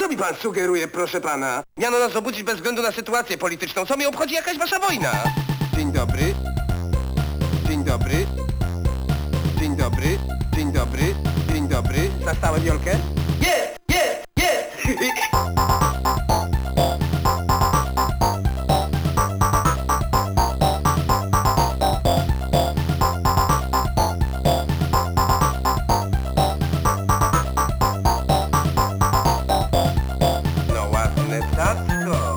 Co mi pan sugeruje, proszę pana? Miano nas obudzić bez względu na sytuację polityczną. Co mnie obchodzi jakaś wasza wojna? Dzień dobry. Dzień dobry. Dzień dobry. Dzień dobry. Dzień dobry. Zastałem Jolkę? Jest! Jest! Jest! No ładne tatko.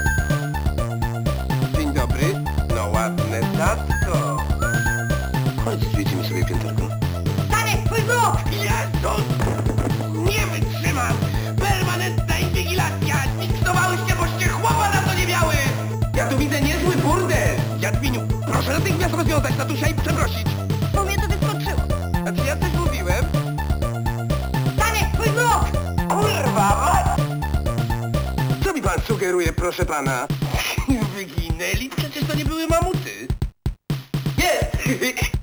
Dzień dobry. No ładne tatko. Chodź, zwiedzimy sobie pięterko. Stanie, twój wróg! Jezus! Nie wytrzymam! Permanentna inwigilacja! Zniknowałyście, boście chłopa na to nie miały! Ja tu widzę niezły burdel! Jadwiniu, proszę natychmiast rozwiązać tatusia i przeprosić! Bo mnie to wyskoczyło. A czy ja coś mówiłem? Stanie, twój wróg! Kurwa, mać! Co mi pan sugeruje, proszę pana? Wyginęli? Przecież to nie były mamuty! Jest!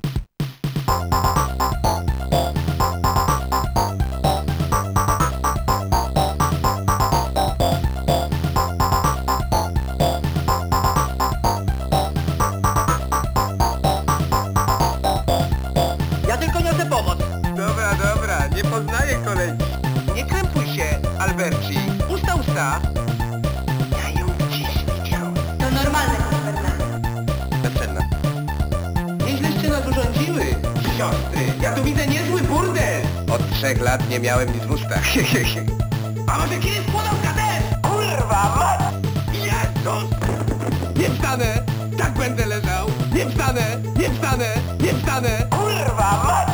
Ja tylko niosę pomoc. Dobra, dobra, nie poznaję kolegi. Nie krępuj się, Alberci. Usta, usta. Ja ją gdzieś widział. To normalne, Fernanda. Bezcenna. Nieźleście nas urządziły, siostry. Ja tu widzę niezły burdel. Od 3 lat nie miałem nic w ustach. A może kiedyś składałka też? Kurwa, mać! Jezus! Nie wstanę! Tak będę leżał! Nie wstanę! Nie wstanę! Nie wstanę! Kurwa, mać!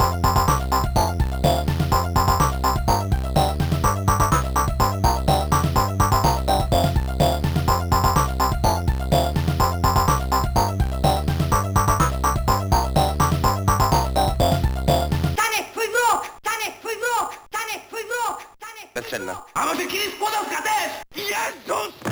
Stanie, twój wróg! Stanie, twój wróg! Stanie, twój wróg! Stanie! Bezcenna. A może kiedyś składałka też? Jezus!